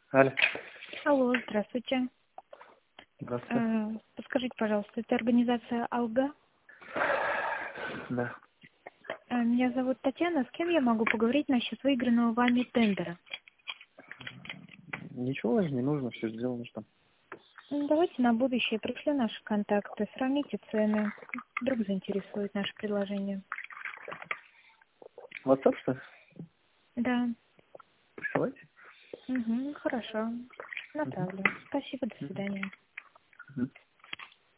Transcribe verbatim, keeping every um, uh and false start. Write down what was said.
Алло. Алло, здравствуйте. Здравствуйте. Э, Подскажите, пожалуйста, это организация «Алга»? Да. Э, Меня зовут Татьяна. С кем я могу поговорить насчет выигранного вами тендера? Ничего же не нужно, все сделано, что. Ну, Давайте на будущее пришлю наши контакты, сравните цены. Вдруг заинтересует наше предложение. WhatsApp, что ли? Да. Присылайте. Угу, хорошо. Направлю. Спасибо, до свидания. Мгм.